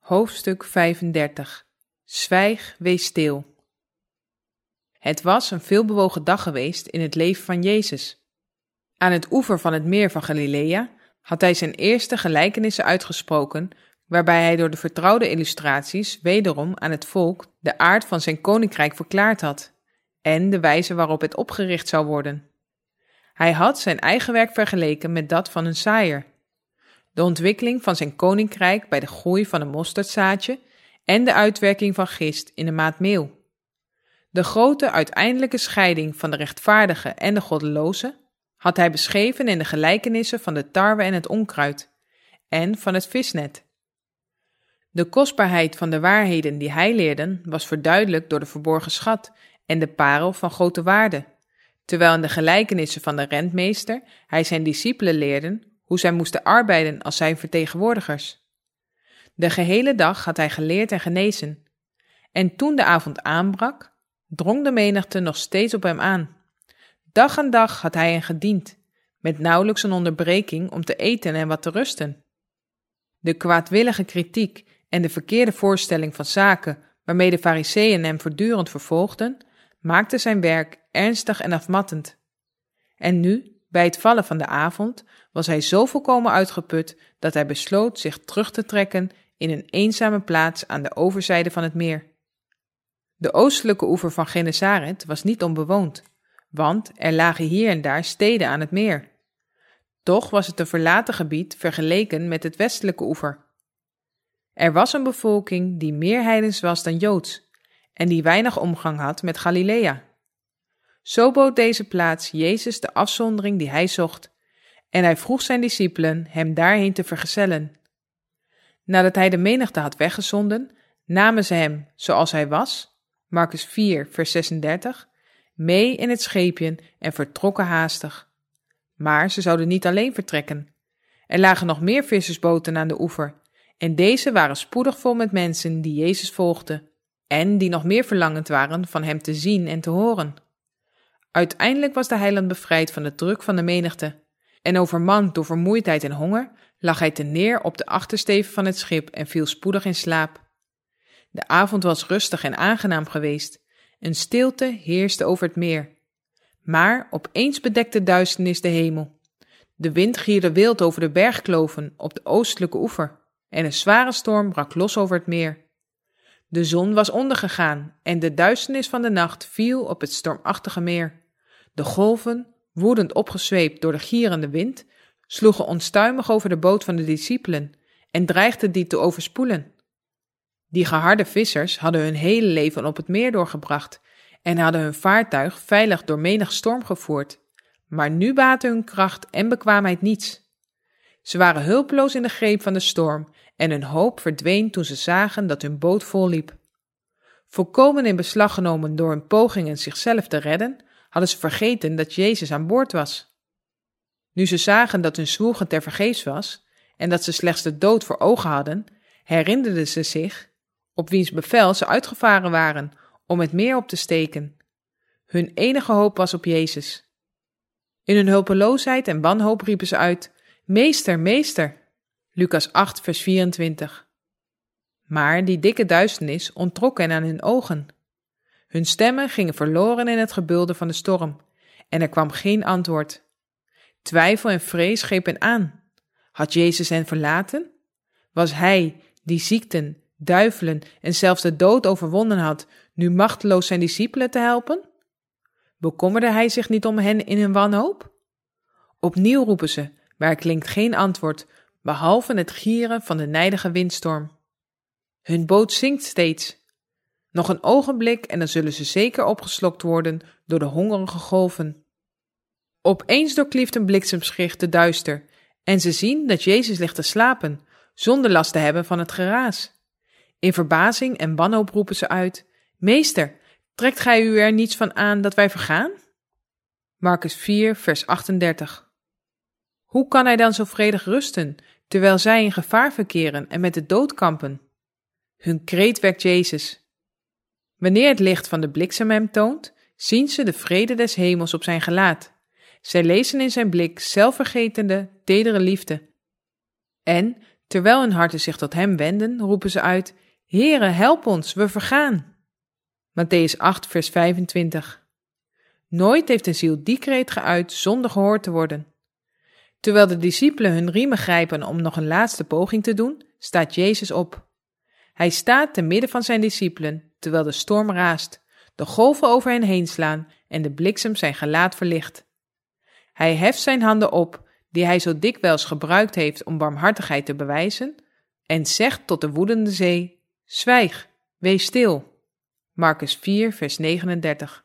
Hoofdstuk 35. Zwijg, wees stil. Het was een veelbewogen dag geweest in het leven van Jezus. Aan het oever van het meer van Galilea had hij zijn eerste gelijkenissen uitgesproken, waarbij hij door de vertrouwde illustraties wederom aan het volk de aard van zijn koninkrijk verklaard had en de wijze waarop het opgericht zou worden. Hij had zijn eigen werk vergeleken met dat van een zaaier. De ontwikkeling van zijn koninkrijk bij de groei van een mosterdzaadje en de uitwerking van gist in een maat meel. De grote uiteindelijke scheiding van de rechtvaardige en de goddeloze had hij beschreven in de gelijkenissen van de tarwe en het onkruid en van het visnet. De kostbaarheid van de waarheden die hij leerde was verduidelijkt door de verborgen schat en de parel van grote waarde, terwijl in de gelijkenissen van de rentmeester hij zijn discipelen leerde hoe zij moesten arbeiden als zijn vertegenwoordigers. De gehele dag had hij geleerd en genezen. En toen de avond aanbrak, drong de menigte nog steeds op hem aan. Dag aan dag had hij hen gediend, met nauwelijks een onderbreking om te eten en wat te rusten. De kwaadwillige kritiek en de verkeerde voorstelling van zaken waarmee de Farizeeën hem voortdurend vervolgden, maakten zijn werk ernstig en afmattend. En nu, bij het vallen van de avond, was hij zo volkomen uitgeput dat hij besloot zich terug te trekken in een eenzame plaats aan de overzijde van het meer. De oostelijke oever van Genesaret was niet onbewoond, want er lagen hier en daar steden aan het meer. Toch was het een verlaten gebied vergeleken met het westelijke oever. Er was een bevolking die meer heidens was dan Joods en die weinig omgang had met Galilea. Zo bood deze plaats Jezus de afzondering die hij zocht, en hij vroeg zijn discipelen hem daarheen te vergezellen. Nadat hij de menigte had weggezonden, namen ze hem, zoals hij was, Markus 4, vers 36, mee in het scheepje en vertrokken haastig. Maar ze zouden niet alleen vertrekken. Er lagen nog meer vissersboten aan de oever, en deze waren spoedig vol met mensen die Jezus volgden, en die nog meer verlangend waren van hem te zien en te horen. Uiteindelijk was de heiland bevrijd van de druk van de menigte, en overmand door vermoeidheid en honger lag hij neer op de achtersteven van het schip en viel spoedig in slaap. De avond was rustig en aangenaam geweest, een stilte heerste over het meer. Maar opeens bedekte duisternis de hemel. De wind gierde wild over de bergkloven op de oostelijke oever, en een zware storm brak los over het meer. De zon was ondergegaan en de duisternis van de nacht viel op het stormachtige meer. De golven, woedend opgezweept door de gierende wind, sloegen onstuimig over de boot van de discipelen en dreigden die te overspoelen. Die geharde vissers hadden hun hele leven op het meer doorgebracht en hadden hun vaartuig veilig door menig storm gevoerd, maar nu baatte hun kracht en bekwaamheid niets. Ze waren hulpeloos in de greep van de storm en hun hoop verdween toen ze zagen dat hun boot volliep. Volkomen in beslag genomen door hun pogingen zichzelf te redden, hadden ze vergeten dat Jezus aan boord was. Nu ze zagen dat hun zwoegen tevergeefs was en dat ze slechts de dood voor ogen hadden, herinnerden ze zich op wiens bevel ze uitgevaren waren om het meer op te steken. Hun enige hoop was op Jezus. In hun hulpeloosheid en wanhoop riepen ze uit: Meester, meester! Lucas 8, vers 24. Maar die dikke duisternis onttrok hen aan hun ogen. Hun stemmen gingen verloren in het gebulder van de storm, en er kwam geen antwoord. Twijfel en vrees greep hen aan. Had Jezus hen verlaten? Was hij, die ziekten, duivelen en zelfs de dood overwonnen had, nu machteloos zijn discipelen te helpen? Bekommerde hij zich niet om hen in hun wanhoop? Opnieuw roepen ze, maar er klinkt geen antwoord, behalve het gieren van de nijdige windstorm. Hun boot zinkt steeds. Nog een ogenblik en dan zullen ze zeker opgeslokt worden door de hongerige golven. Opeens doorklieft een bliksemschicht de duister en ze zien dat Jezus ligt te slapen, zonder last te hebben van het geraas. In verbazing en wanhoop roepen ze uit: Meester, trekt gij u er niets van aan dat wij vergaan? Markus 4, vers 38. Hoe kan hij dan zo vredig rusten, terwijl zij in gevaar verkeren en met de dood kampen? Hun kreet wekt Jezus. Wanneer het licht van de bliksem hem toont, zien ze de vrede des hemels op zijn gelaat. Zij lezen in zijn blik zelfvergetende, tedere liefde. En, Terwijl hun harten zich tot hem wenden, roepen ze uit: Heere, help ons, we vergaan. Mattheüs 8, vers 25. Nooit heeft een ziel die kreet geuit zonder gehoord te worden. Terwijl de discipelen hun riemen grijpen om nog een laatste poging te doen, staat Jezus op. Hij staat te midden van zijn discipelen, terwijl de storm raast, de golven over hen heen slaan en de bliksem zijn gelaat verlicht. Hij heft zijn handen op, die hij zo dikwijls gebruikt heeft om barmhartigheid te bewijzen, en zegt tot de woedende zee: Zwijg, wees stil. Markus 4, vers 39.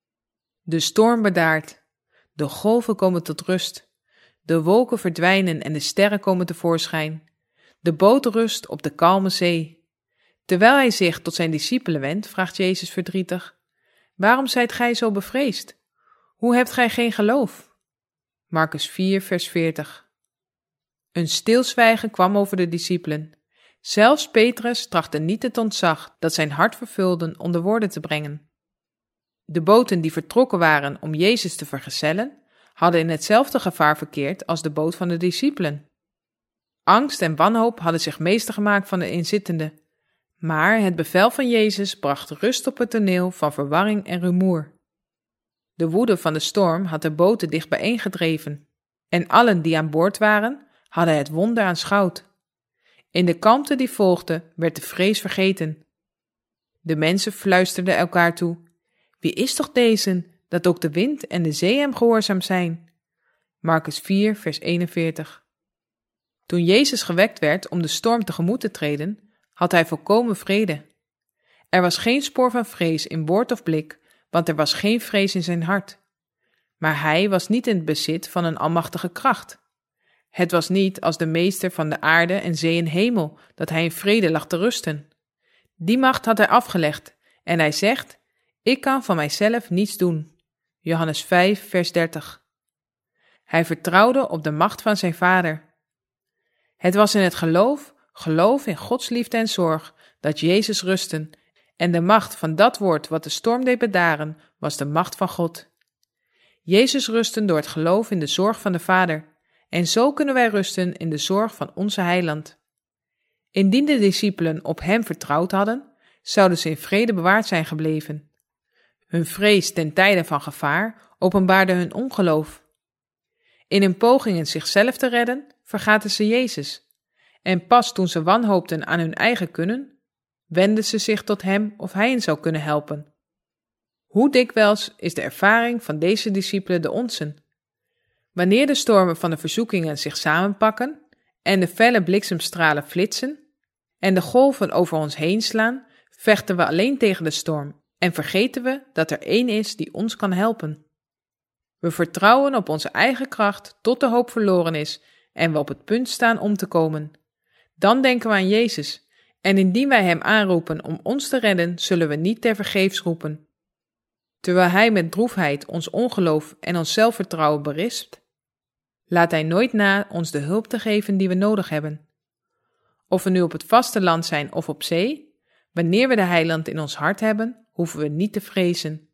De storm bedaart. De golven komen tot rust. De wolken verdwijnen en de sterren komen tevoorschijn. De boot rust op de kalme zee. Terwijl hij zich tot zijn discipelen wendt, vraagt Jezus verdrietig: Waarom zijt gij zo bevreesd? Hoe hebt gij geen geloof? Markus 4, vers 40. Een stilzwijgen kwam over de discipelen. Zelfs Petrus trachtte niet het ontzag dat zijn hart vervulden onder woorden te brengen. De boten die vertrokken waren om Jezus te vergezellen, hadden in hetzelfde gevaar verkeerd als de boot van de discipelen. Angst en wanhoop hadden zich meester gemaakt van de inzittenden, maar het bevel van Jezus bracht rust op het toneel van verwarring en rumoer. De woede van de storm had de boten dicht bijeengedreven, en allen die aan boord waren, hadden het wonder aanschouwd. In de kalmte die volgde, werd de vrees vergeten. De mensen fluisterden elkaar toe: Wie is toch deze, dat ook de wind en de zee hem gehoorzaam zijn? Markus 4, vers 41. Toen Jezus gewekt werd om de storm tegemoet te treden, had hij volkomen vrede. Er was geen spoor van vrees in woord of blik, want er was geen vrees in zijn hart. Maar hij was niet in het bezit van een almachtige kracht. Het was niet als de meester van de aarde en zee en hemel dat hij in vrede lag te rusten. Die macht had hij afgelegd en hij zegt: Ik kan van mijzelf niets doen. Johannes 5, vers 30. Hij vertrouwde op de macht van zijn Vader. Het was in het geloof in Gods liefde en zorg, dat Jezus rustte, en de macht van dat woord wat de storm deed bedaren, was de macht van God. Jezus rustte door het geloof in de zorg van de Vader, en zo kunnen wij rusten in de zorg van onze Heiland. Indien de discipelen op hem vertrouwd hadden, zouden ze in vrede bewaard zijn gebleven. Hun vrees ten tijde van gevaar openbaarde hun ongeloof. In hun pogingen zichzelf te redden, vergaten ze Jezus. En pas toen ze wanhoopten aan hun eigen kunnen, wendden ze zich tot hem of hij hen zou kunnen helpen. Hoe dikwijls is de ervaring van deze discipelen de onze? Wanneer de stormen van de verzoekingen zich samenpakken en de felle bliksemstralen flitsen en de golven over ons heen slaan, vechten we alleen tegen de storm en vergeten we dat er één is die ons kan helpen. We vertrouwen op onze eigen kracht tot de hoop verloren is en we op het punt staan om te komen. Dan denken we aan Jezus, en indien wij hem aanroepen om ons te redden, zullen we niet tevergeefs roepen. Terwijl hij met droefheid ons ongeloof en ons zelfvertrouwen berispt, laat hij nooit na ons de hulp te geven die we nodig hebben. Of we nu op het vasteland zijn of op zee, wanneer we de Heiland in ons hart hebben, hoeven we niet te vrezen.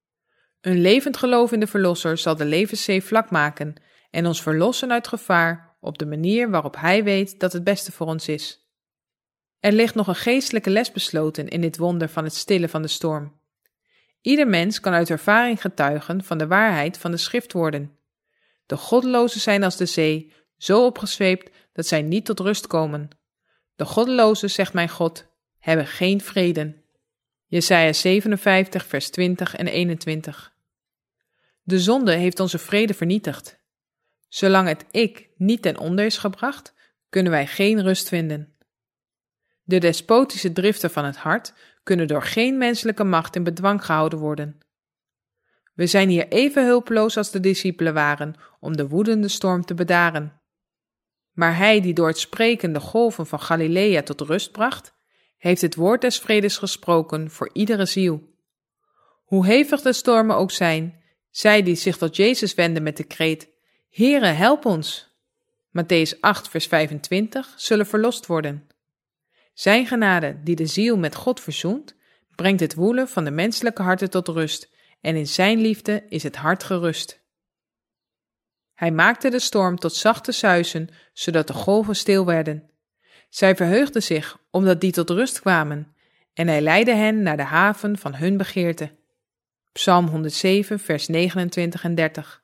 Een levend geloof in de Verlosser zal de levenszee vlak maken en ons verlossen uit gevaar op de manier waarop hij weet dat het beste voor ons is. Er ligt nog een geestelijke les besloten in dit wonder van het stillen van de storm. Ieder mens kan uit ervaring getuigen van de waarheid van de schriftwoorden. De goddelozen zijn als de zee, zo opgezweept dat zij niet tot rust komen. De goddelozen, zegt mijn God, hebben geen vrede. Jesaja 57, vers 20 en 21. De zonde heeft onze vrede vernietigd. Zolang het ik niet ten onder is gebracht, kunnen wij geen rust vinden. De despotische driften van het hart kunnen door geen menselijke macht in bedwang gehouden worden. We zijn hier even hulpeloos als de discipelen waren om de woedende storm te bedaren. Maar hij die door het spreken de golven van Galilea tot rust bracht, heeft het woord des vredes gesproken voor iedere ziel. Hoe hevig de stormen ook zijn, zij die zich tot Jezus wenden met de kreet: Heere, help ons! Mattheüs 8, vers 25, zullen verlost worden. Zijn genade, die de ziel met God verzoent, brengt het woelen van de menselijke harten tot rust, en in zijn liefde is het hart gerust. Hij maakte de storm tot zachte suizen, zodat de golven stil werden. Zij verheugden zich, omdat die tot rust kwamen, en hij leidde hen naar de haven van hun begeerte. Psalm 107, vers 29 en 30.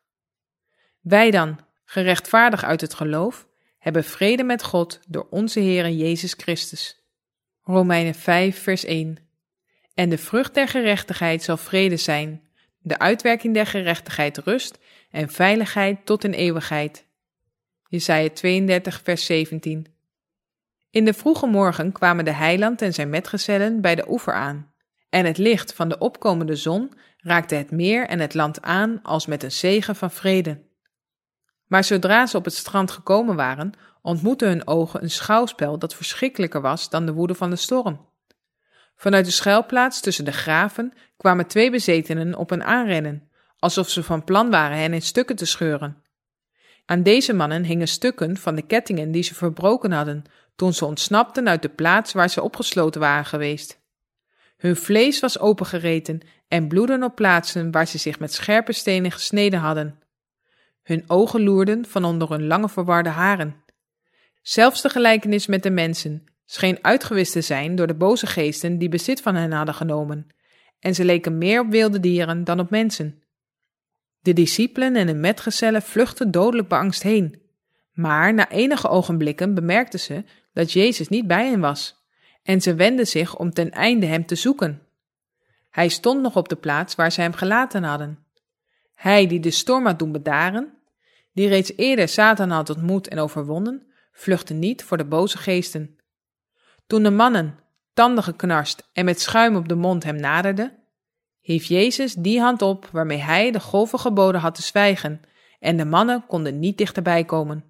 Wij dan, gerechtvaardigd uit het geloof, hebben vrede met God door onze Heere Jezus Christus. Romeinen 5, vers 1. En de vrucht der gerechtigheid zal vrede zijn, de uitwerking der gerechtigheid rust en veiligheid tot in eeuwigheid. Jesaja 32, vers 17. In de vroege morgen kwamen de heiland en zijn metgezellen bij de oever aan, en het licht van de opkomende zon raakte het meer en het land aan als met een zegen van vrede. Maar zodra ze op het strand gekomen waren, ontmoetten hun ogen een schouwspel dat verschrikkelijker was dan de woede van de storm. Vanuit de schuilplaats tussen de graven kwamen 2 bezetenen op hen aanrennen, alsof ze van plan waren hen in stukken te scheuren. Aan deze mannen hingen stukken van de kettingen die ze verbroken hadden, toen ze ontsnapten uit de plaats waar ze opgesloten waren geweest. Hun vlees was opengereten en bloedden op plaatsen waar ze zich met scherpe stenen gesneden hadden. Hun ogen loerden van onder hun lange verwarde haren. Zelfs de gelijkenis met de mensen scheen uitgewist te zijn door de boze geesten die bezit van hen hadden genomen, en ze leken meer op wilde dieren dan op mensen. De discipelen en hun metgezellen vluchtten dodelijk beangst heen, maar na enige ogenblikken bemerkten ze dat Jezus niet bij hen was, en ze wendden zich om ten einde hem te zoeken. Hij stond nog op de plaats waar ze hem gelaten hadden. Hij die de storm had doen bedaren, die reeds eerder Satan had ontmoet en overwonnen, vluchtte niet voor de boze geesten. Toen de mannen, tanden geknarst en met schuim op de mond hem naderden, hief Jezus die hand op waarmee hij de golven geboden had te zwijgen, en de mannen konden niet dichterbij komen.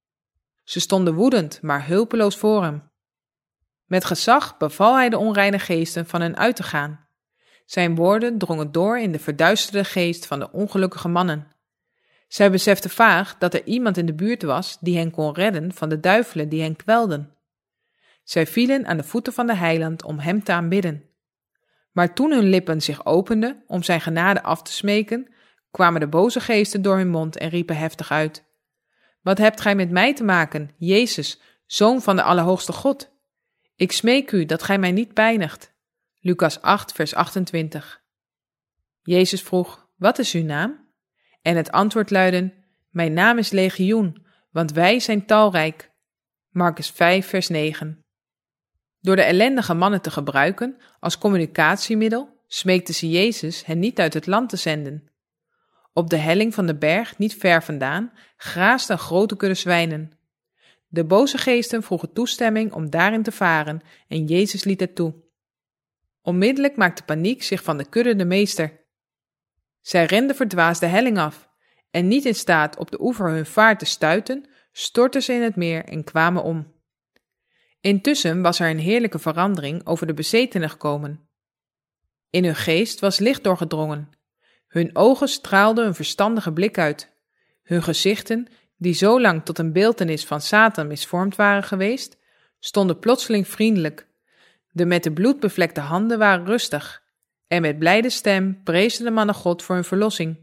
Ze stonden woedend, maar hulpeloos voor hem. Met gezag beval hij de onreine geesten van hen uit te gaan. Zijn woorden drongen door in de verduisterde geest van de ongelukkige mannen. Zij beseften vaag dat er iemand in de buurt was die hen kon redden van de duivelen die hen kwelden. Zij vielen aan de voeten van de heiland om hem te aanbidden. Maar toen hun lippen zich openden om zijn genade af te smeken, kwamen de boze geesten door hun mond en riepen heftig uit: Wat hebt gij met mij te maken, Jezus, Zoon van de Allerhoogste God? Ik smeek u dat gij mij niet pijnigt. Lucas 8, vers 28. Jezus vroeg: Wat is uw naam? En het antwoord luidde: Mijn naam is Legioen, want wij zijn talrijk. Markus 5, vers 9. Door de ellendige mannen te gebruiken als communicatiemiddel, smeekten ze Jezus hen niet uit het land te zenden. Op de helling van de berg, niet ver vandaan, graasde een grote kudde zwijnen. De boze geesten vroegen toestemming om daarin te varen en Jezus liet het toe. Onmiddellijk maakte paniek zich van de kudde de meester. Zij renden verdwaasd de helling af en niet in staat op de oever hun vaart te stuiten, stortten ze in het meer en kwamen om. Intussen was er een heerlijke verandering over de bezetenen gekomen. In hun geest was licht doorgedrongen. Hun ogen straalden een verstandige blik uit. Hun gezichten, die zo lang tot een beeltenis van Satan misvormd waren geweest, stonden plotseling vriendelijk. De met de bloed bevlekte handen waren rustig, en met blijde stem prezen de mannen God voor hun verlossing.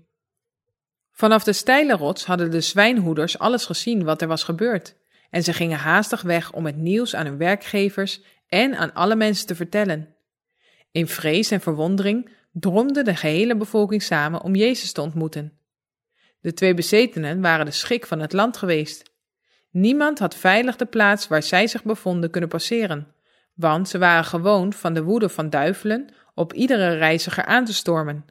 Vanaf de steile rots hadden de zwijnhoeders alles gezien wat er was gebeurd, en ze gingen haastig weg om het nieuws aan hun werkgevers en aan alle mensen te vertellen. In vrees en verwondering dromde de gehele bevolking samen om Jezus te ontmoeten. De 2 bezetenen waren de schrik van het land geweest. Niemand had veilig de plaats waar zij zich bevonden kunnen passeren, want ze waren gewoon van de woede van duivelen op iedere reiziger aan te stormen.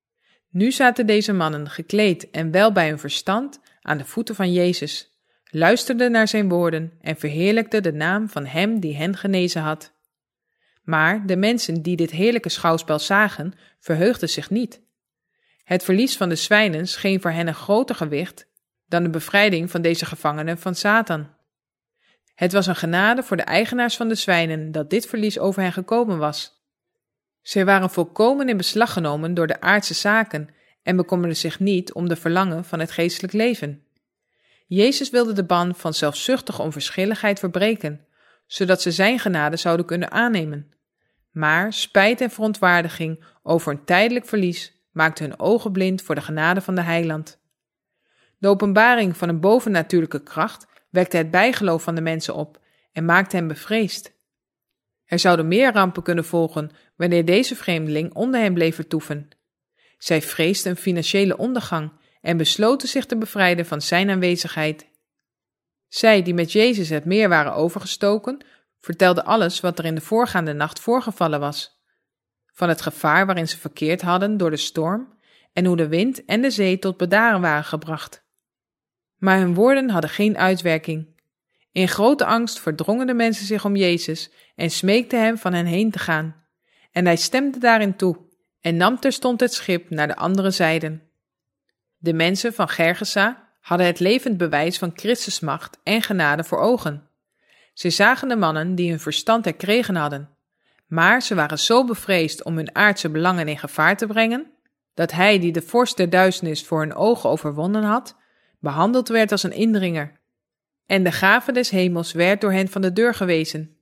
Nu zaten deze mannen gekleed en wel bij hun verstand aan de voeten van Jezus, luisterden naar zijn woorden en verheerlijkten de naam van hem die hen genezen had. Maar de mensen die dit heerlijke schouwspel zagen, verheugden zich niet. Het verlies van de zwijnen scheen voor hen een groter gewicht dan de bevrijding van deze gevangenen van Satan. Het was een genade voor de eigenaars van de zwijnen dat dit verlies over hen gekomen was. Zij waren volkomen in beslag genomen door de aardse zaken en bekommerden zich niet om de verlangen van het geestelijk leven. Jezus wilde de ban van zelfzuchtige onverschilligheid verbreken, zodat ze zijn genade zouden kunnen aannemen. Maar spijt en verontwaardiging over een tijdelijk verlies maakte hun ogen blind voor de genade van de heiland. De openbaring van een bovennatuurlijke kracht wekte het bijgeloof van de mensen op en maakte hem bevreesd. Er zouden meer rampen kunnen volgen wanneer deze vreemdeling onder hen bleef vertoeven. Zij vreesden een financiële ondergang en besloten zich te bevrijden van zijn aanwezigheid. Zij die met Jezus het meer waren overgestoken, vertelden alles wat er in de voorgaande nacht voorgevallen was. Van het gevaar waarin ze verkeerd hadden door de storm en hoe de wind en de zee tot bedaren waren gebracht. Maar hun woorden hadden geen uitwerking. In grote angst verdrongen de mensen zich om Jezus en smeekten hem van hen heen te gaan. En hij stemde daarin toe en nam terstond het schip naar de andere zijden. De mensen van Gergesa hadden het levend bewijs van Christus macht en genade voor ogen. Ze zagen de mannen die hun verstand herkregen hadden, maar ze waren zo bevreesd om hun aardse belangen in gevaar te brengen, dat hij die de vorst der duisternis voor hun ogen overwonnen had, behandeld werd als een indringer. En de gave des hemels werd door hen van de deur gewezen.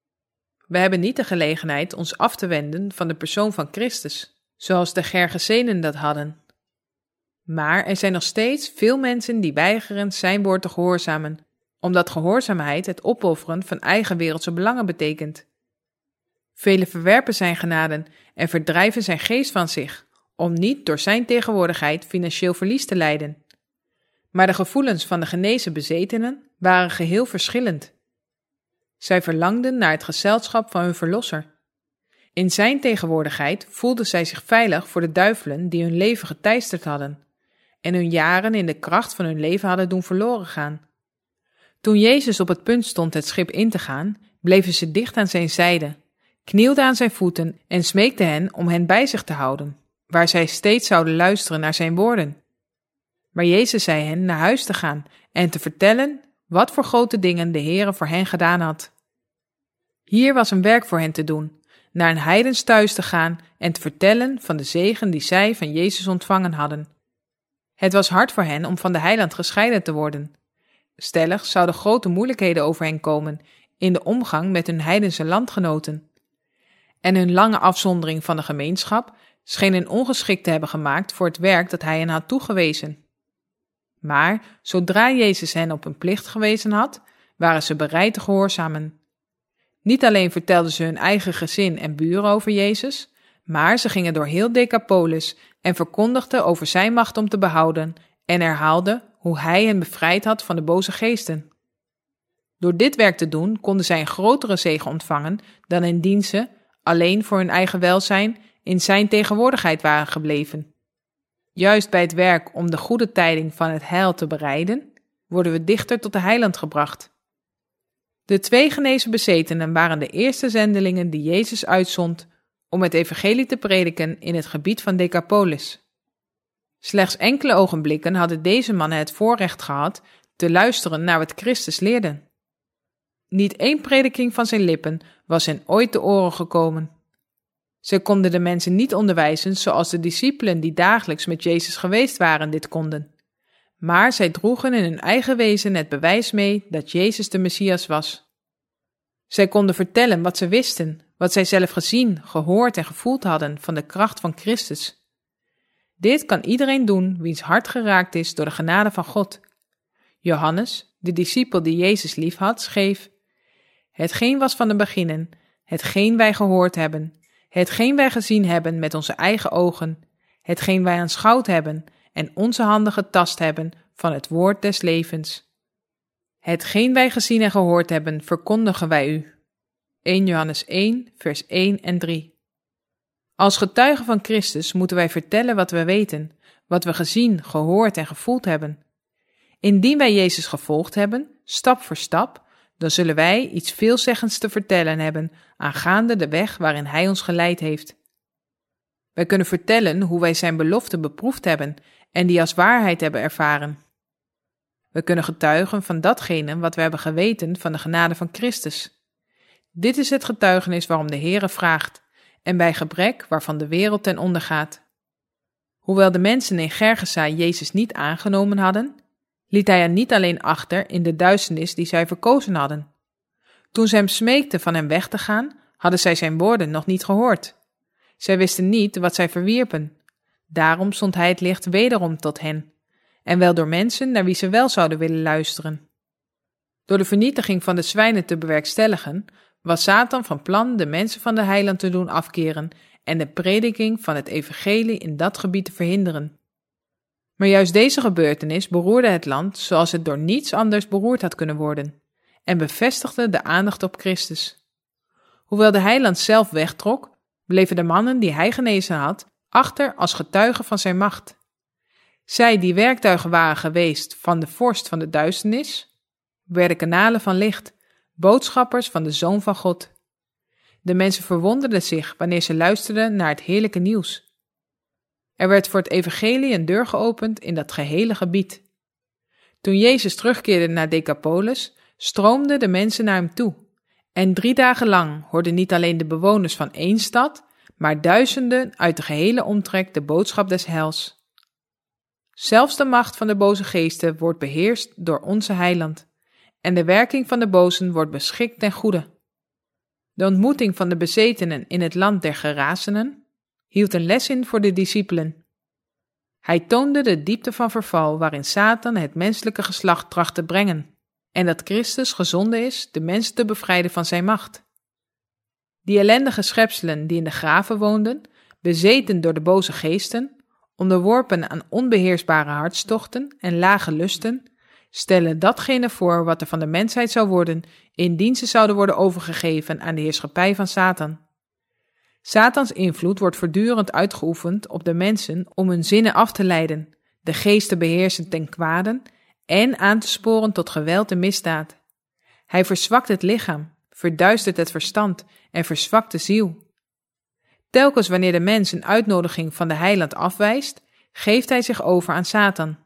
We hebben niet de gelegenheid ons af te wenden van de persoon van Christus, zoals de Gergesenen dat hadden. Maar er zijn nog steeds veel mensen die weigeren zijn woord te gehoorzamen, omdat gehoorzaamheid het opofferen van eigen wereldse belangen betekent. Velen verwerpen zijn genade en verdrijven zijn geest van zich, om niet door zijn tegenwoordigheid financieel verlies te lijden. Maar de gevoelens van de genezen bezetenen waren geheel verschillend. Zij verlangden naar het gezelschap van hun verlosser. In zijn tegenwoordigheid voelden zij zich veilig voor de duivelen die hun leven geteisterd hadden en hun jaren in de kracht van hun leven hadden doen verloren gaan. Toen Jezus op het punt stond het schip in te gaan, bleven ze dicht aan zijn zijde, knielden aan zijn voeten en smeekten hen om hen bij zich te houden, waar zij steeds zouden luisteren naar zijn woorden. Maar Jezus zei hen naar huis te gaan en te vertellen wat voor grote dingen de Heere voor hen gedaan had. Hier was een werk voor hen te doen, naar een heidens thuis te gaan en te vertellen van de zegen die zij van Jezus ontvangen hadden. Het was hard voor hen om van de heiland gescheiden te worden. Stellig zouden grote moeilijkheden over hen komen in de omgang met hun heidense landgenoten. En hun lange afzondering van de gemeenschap scheen hen ongeschikt te hebben gemaakt voor het werk dat hij hen had toegewezen. Maar zodra Jezus hen op hun plicht gewezen had, waren ze bereid te gehoorzamen. Niet alleen vertelden ze hun eigen gezin en buren over Jezus, maar ze gingen door heel Decapolis en verkondigden over zijn macht om te behouden en herhaalden hoe hij hen bevrijd had van de boze geesten. Door dit werk te doen konden zij een grotere zegen ontvangen dan indien ze, alleen voor hun eigen welzijn, in zijn tegenwoordigheid waren gebleven. Juist bij het werk om de goede tijding van het heil te bereiden, worden we dichter tot de heiland gebracht. De 2 genezen bezetenen waren de eerste zendelingen die Jezus uitzond om het evangelie te prediken in het gebied van Decapolis. Slechts enkele ogenblikken hadden deze mannen het voorrecht gehad te luisteren naar wat Christus leerde. Niet één prediking van zijn lippen was hen ooit te oren gekomen. Ze konden de mensen niet onderwijzen zoals de discipelen die dagelijks met Jezus geweest waren dit konden. Maar zij droegen in hun eigen wezen het bewijs mee dat Jezus de Messias was. Zij konden vertellen wat ze wisten, wat zij zelf gezien, gehoord en gevoeld hadden van de kracht van Christus. Dit kan iedereen doen wiens hart geraakt is door de genade van God. Johannes, de discipel die Jezus liefhad, schreef: Hetgeen was van de beginnen, hetgeen wij gehoord hebben, hetgeen wij gezien hebben met onze eigen ogen, hetgeen wij aanschouwd hebben en onze handen getast hebben van het woord des levens. Hetgeen wij gezien en gehoord hebben, verkondigen wij u. 1 Johannes 1, vers 1 en 3. Als getuigen van Christus moeten wij vertellen wat we weten, wat we gezien, gehoord en gevoeld hebben. Indien wij Jezus gevolgd hebben, stap voor stap, dan zullen wij iets veelzeggends te vertellen hebben aangaande de weg waarin Hij ons geleid heeft. Wij kunnen vertellen hoe wij zijn belofte beproefd hebben en die als waarheid hebben ervaren. We kunnen getuigen van datgene wat we hebben geweten van de genade van Christus. Dit is het getuigenis waarom de Heere vraagt en bij gebrek waarvan de wereld ten onder gaat. Hoewel de mensen in Gergesa Jezus niet aangenomen hadden, liet hij hen niet alleen achter in de duisternis die zij verkozen hadden. Toen ze hem smeekten van hem weg te gaan, hadden zij zijn woorden nog niet gehoord. Zij wisten niet wat zij verwierpen. Daarom zond hij het licht wederom tot hen, en wel door mensen naar wie ze wel zouden willen luisteren. Door de vernietiging van de zwijnen te bewerkstelligen, was Satan van plan de mensen van de heiland te doen afkeren en de prediking van het evangelie in dat gebied te verhinderen. Maar juist deze gebeurtenis beroerde het land zoals het door niets anders beroerd had kunnen worden en bevestigde de aandacht op Christus. Hoewel de heiland zelf wegtrok, bleven de mannen die hij genezen had achter als getuigen van zijn macht. Zij die werktuigen waren geweest van de vorst van de duisternis, werden kanalen van licht, boodschappers van de Zoon van God. De mensen verwonderden zich wanneer ze luisterden naar het heerlijke nieuws. Er werd voor het evangelie een deur geopend in dat gehele gebied. Toen Jezus terugkeerde naar Decapolis, stroomden de mensen naar hem toe. En 3 dagen lang hoorden niet alleen de bewoners van één stad, maar duizenden uit de gehele omtrek de boodschap des heils. Zelfs de macht van de boze geesten wordt beheerst door onze heiland, en de werking van de bozen wordt beschikt ten goede. De ontmoeting van de bezetenen in het land der Gerazenen hield een les in voor de discipelen. Hij toonde de diepte van verval waarin Satan het menselijke geslacht tracht te brengen, en dat Christus gezonden is de mensen te bevrijden van zijn macht. Die ellendige schepselen die in de graven woonden, bezeten door de boze geesten, onderworpen aan onbeheersbare hartstochten en lage lusten, stellen datgene voor wat er van de mensheid zou worden, indien ze zouden worden overgegeven aan de heerschappij van Satan. Satans invloed wordt voortdurend uitgeoefend op de mensen om hun zinnen af te leiden, de geest te beheersen ten kwade en aan te sporen tot geweld en misdaad. Hij verzwakt het lichaam, verduistert het verstand en verzwakt de ziel. Telkens wanneer de mens een uitnodiging van de heiland afwijst, geeft hij zich over aan Satan.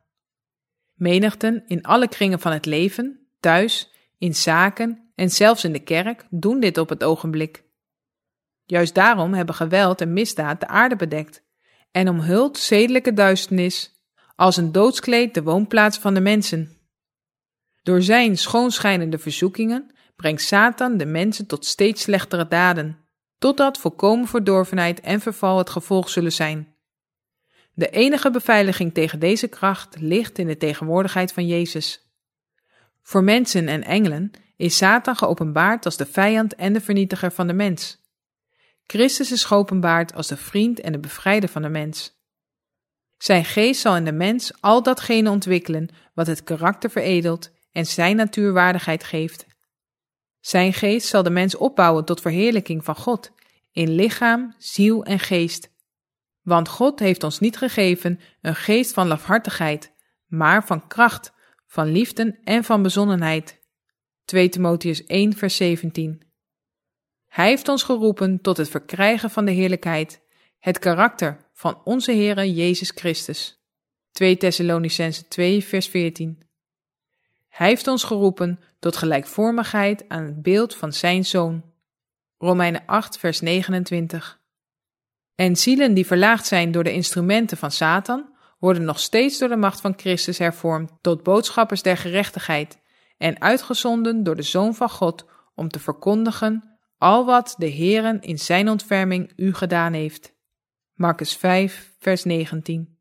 Menigten in alle kringen van het leven, thuis, in zaken en zelfs in de kerk doen dit op het ogenblik. Juist daarom hebben geweld en misdaad de aarde bedekt en omhult zedelijke duisternis als een doodskleed de woonplaats van de mensen. Door zijn schoonschijnende verzoekingen brengt Satan de mensen tot steeds slechtere daden, totdat volkomen verdorvenheid en verval het gevolg zullen zijn. De enige beveiliging tegen deze kracht ligt in de tegenwoordigheid van Jezus. Voor mensen en engelen is Satan geopenbaard als de vijand en de vernietiger van de mens. Christus is geopenbaard als de vriend en de bevrijder van de mens. Zijn geest zal in de mens al datgene ontwikkelen wat het karakter veredelt en zijn natuurwaardigheid geeft. Zijn geest zal de mens opbouwen tot verheerlijking van God, in lichaam, ziel en geest. Want God heeft ons niet gegeven een geest van lafhartigheid, maar van kracht, van liefde en van bezonnenheid. 2 Timotheüs 1 vers 17. Hij heeft ons geroepen tot het verkrijgen van de heerlijkheid, het karakter van onze Heere Jezus Christus. 2 Thessalonicenzen 2 vers 14. Hij heeft ons geroepen tot gelijkvormigheid aan het beeld van zijn Zoon. Romeinen 8 vers 29. En zielen die verlaagd zijn door de instrumenten van Satan, worden nog steeds door de macht van Christus hervormd tot boodschappers der gerechtigheid en uitgezonden door de Zoon van God om te verkondigen al wat de Heere in zijn ontferming u gedaan heeft. Markus 5 vers 19.